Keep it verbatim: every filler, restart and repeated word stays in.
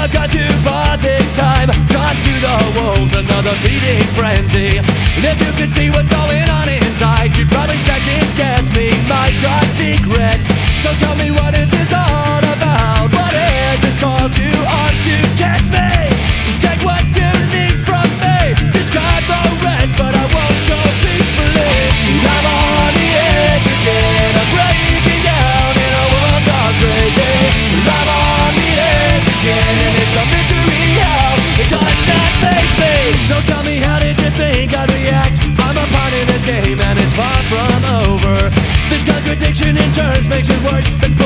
I've got too far this time. Tossed to the wolves, another feeding frenzy. And if you could see what's going on inside, you'd probably second guess me, my dark secret. So tell me, what is this all about? What is this call to arms to test me? Take what you need from me, discard the rest, but I won't go peacefully. I'm on the edge again, I'm breaking down in a world gone crazy. I'm on the edge again, and it's a mystery how it does not faze me. So tell me, how did you think I'd react? I'm a pawn in this game and it's far from over. This contradiction in turns makes it worse than